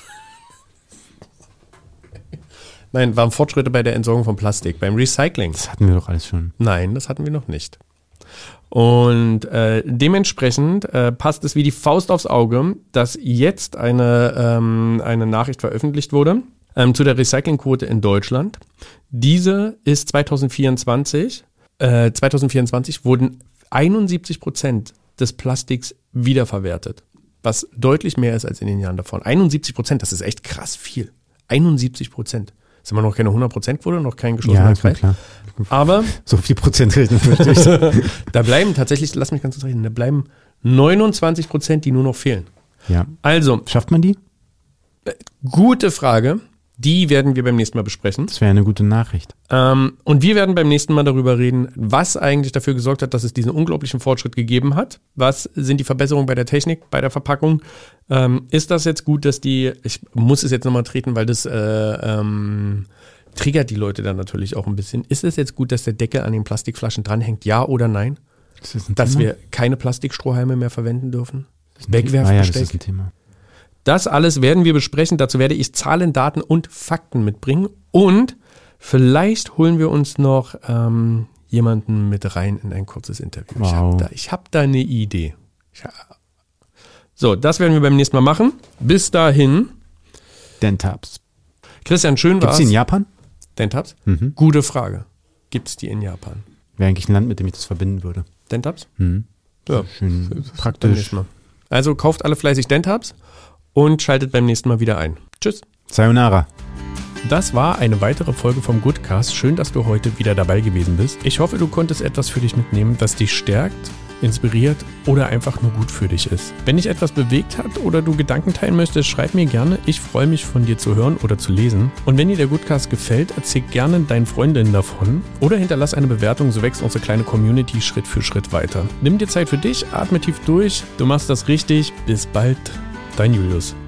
Nein, waren Fortschritte bei der Entsorgung von Plastik, beim Recycling. Das hatten wir doch alles schon. Nein, das hatten wir noch nicht. Und äh, dementsprechend äh, passt es wie die Faust aufs Auge, dass jetzt eine, ähm, eine Nachricht veröffentlicht wurde ähm, zu der Recyclingquote in Deutschland. Diese ist zwanzig vierundzwanzig. Äh, zwanzig vierundzwanzig wurden einundsiebzig Prozent des Plastiks wiederverwertet, was deutlich mehr ist als in den Jahren davor. einundsiebzig Prozent, das ist echt krass viel. einundsiebzig Prozent. Das ist immer noch keine hundert Prozent Quote, noch kein geschlossener Ja, Kreis. klar. Aber so viel Prozent rechnen möchte ich. da bleiben tatsächlich, lass mich ganz kurz reden, da bleiben neunundzwanzig Prozent, die nur noch fehlen. Ja. Also, Schafft man die? gute Frage, die werden wir beim nächsten Mal besprechen. Das wäre eine gute Nachricht. Ähm, und wir werden beim nächsten Mal darüber reden, was eigentlich dafür gesorgt hat, dass es diesen unglaublichen Fortschritt gegeben hat. Was sind die Verbesserungen bei der Technik, bei der Verpackung? Ähm, ist das jetzt gut, dass die, ich muss es jetzt nochmal treten, weil das äh, ähm, triggert die Leute dann natürlich auch ein bisschen. Ist es jetzt gut, dass der Deckel an den Plastikflaschen dranhängt, ja oder nein? Ist das ein Dass Thema? wir keine Plastikstrohhalme mehr verwenden dürfen? Ah ja, das Wegwerfbesteck? ist ein Thema. Das alles werden wir besprechen. Dazu werde ich Zahlen, Daten und Fakten mitbringen. Und vielleicht holen wir uns noch ähm, jemanden mit rein in ein kurzes Interview. Wow. Ich habe da, ich hab da eine Idee. Ich, so, das werden wir beim nächsten Mal machen. Bis dahin. Dentabs. Christian, schön Gibt es war's. die in Japan? Dentabs? Mhm. Gute Frage. Gibt es die in Japan? Wäre eigentlich ein Land, mit dem ich das verbinden würde. Dentabs? Mhm. Ja. Schön Beim praktisch. nächsten Mal. Also kauft alle fleißig Dentabs und schaltet beim nächsten Mal wieder ein. Tschüss. Sayonara. Das war eine weitere Folge vom Goodcast. Schön, dass du heute wieder dabei gewesen bist. Ich hoffe, du konntest etwas für dich mitnehmen, das dich stärkt, inspiriert oder einfach nur gut für dich ist. Wenn dich etwas bewegt hat oder du Gedanken teilen möchtest, schreib mir gerne. Ich freue mich, von dir zu hören oder zu lesen. Und wenn dir der Goodcast gefällt, erzähl gerne deinen Freundinnen davon oder hinterlass eine Bewertung, so wächst unsere kleine Community Schritt für Schritt weiter. Nimm dir Zeit für dich, atme tief durch. Du machst das richtig. Bis bald. Dein Julius.